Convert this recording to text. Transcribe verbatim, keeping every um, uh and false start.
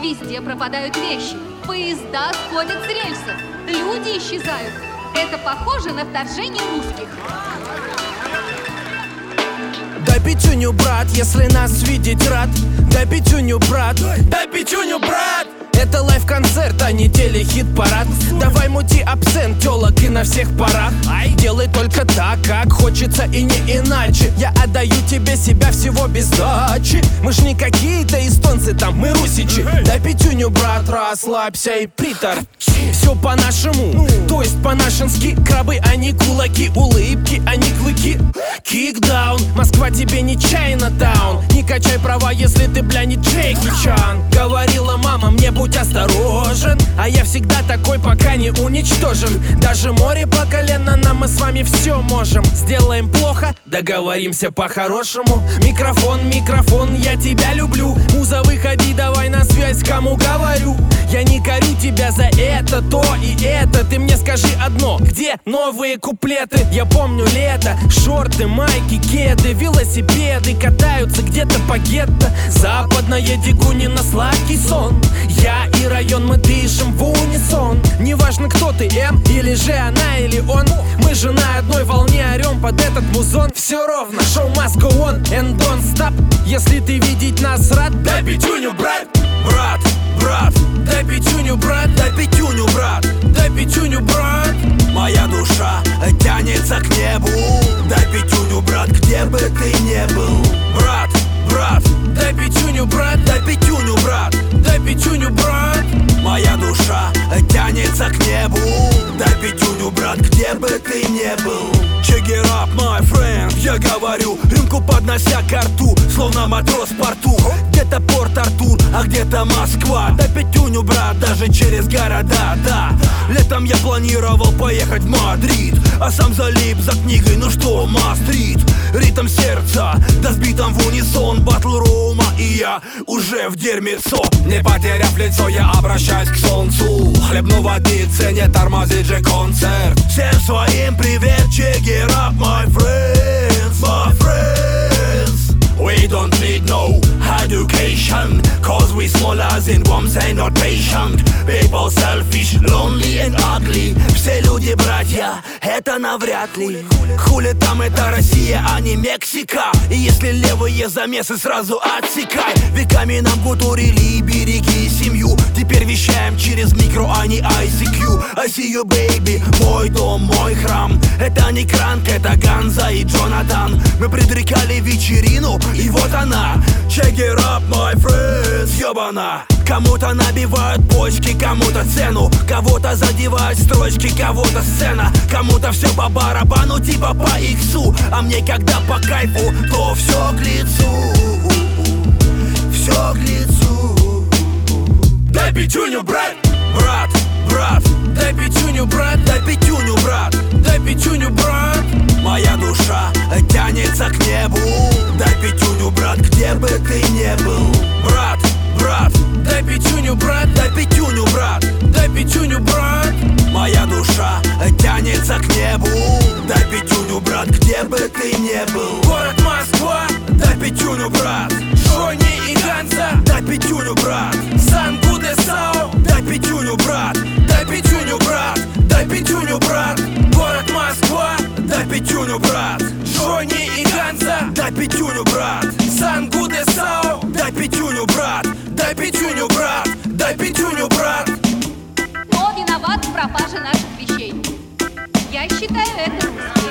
Везде пропадают вещи. Поезда сходят с рельсов. Люди исчезают. Это похоже на вторжение русских. Дай пятюню, брат, если нас видеть рад. Дай пятюню, брат, дай пятюню, брат. Это лайв-концерт, а не телехит-парад. Давай мути абсент, тёлок и на всех парах. Делай только так, как хочется и не иначе. Я отдаю тебе себя всего без дачи. Мы ж не какие-то эстонцы там, мы русичи. Дай пятюню, брат, расслабься и притор. Все по-нашему, то есть по-нашенски. Крабы, они кулаки, улыбки, они клыки. Кикдаун, Москва тебе не Чайна-таун. Не качай права, если ты, бля, не Джеки Чан. Говорила мама, мне будь осторожен. А я всегда такой, пока не уничтожен. Даже море по колено, нам мы с вами все можем. Сделаем плохо, договоримся по-хорошему. Микрофон, микрофон, я тебя люблю. Муза, выходи, давай на связь, кому говорю. Я не корю тебя за это, то и это. Ты мне скажи одно, где новые куплеты? Я помню лето, шорты, майки, кеды, велосипеды катаются где-то по гетто. Западная Дегунина, сладкий сон. Я и район, мы дышим в унисон. Неважно, кто ты, М или же она или он. Мы же на одной волне орем под этот музон. Все ровно, шоу must go on and don't stop. Если ты видеть нас рад, дай пятюню, брат. Брат, брат, дай пятюню, брат. Дай пятюню, брат. Дай пятюню, брат. Моя душа тянется к небу. Дай пятюню, брат, где бы ты не был. Брат, брат, дай пятюню, брат. Дай пятюню, брат. Дай пятюню, брат. Моя душа тянется к небу. Дай пятюню, брат, где бы ты не был. Check it up, my friend. Я говорю, рюмку поднося ко рту, словно матрос в порту. Где-то Порт-Артур, а где-то Москва. Дай пятюню, брат, даже через города, да. Летом я планировал поехать в Мадрид, а сам залип за книгой, ну что, Мастрит. Ритм сердца, да сбитом в унисон. Батл Рома и я уже в дерьмецо. Не потеряв лицо, я обращаюсь к солнцу. Хлебну воды, цене тормозит же концерт. Всем своим привет, check it up, my friends, my friends. We don't need no education, cause we small as in worms and not patient. People selfish, lonely and ugly. Все люди братья, это навряд ли. Хули там, это Россия, а не Мексика. И если левые замесы, сразу отсекай. Веками нам гутурили, береги семью. Теперь вещаем через микро, а не ай си кью. I see you, baby, мой дом, мой храм. Это не Кранк, это Ганза и Джонатан. Мы предрекали вечерину, и вот она. Check it up, my friends, ёбана. Кому-то набивают почки, кому-то цену. Кого-то задевают строчки, кого-то сцена. Кому-то все по барабану, типа по иксу. А мне когда по кайфу, то все к лицу. Все к лицу. Дай пятюню, брат. Брат, брат, дай пятюню, брат. Дай пятюню, брат. Дай пятюню, брат. Моя душа тянется к небу. Дай пятюню, брат, где бы ты не был. Брат, брат, дай пятюню, брат. Дай пятюню, брат. Дай пятюню, брат. Моя душа тянется к небу. Дай пятюню, брат, где бы ты не был. Город Москва, дай пятюню, брат. Джонни и Ганза, дай пятюню, брат. Сан-Гудесау, дай пятюню, брат. Дай пятюню, брат. Дай пятюню, брат. Город Москва, дай пятюню, брат. Джонни и Ганза, дай пятюню, брат. Сан-Гудесау, дай пятюню, брат. Дай пятюню, брат. Дай пятюню, брат. Кто виноват в пропаже наших вещей? Я считаю, это русские.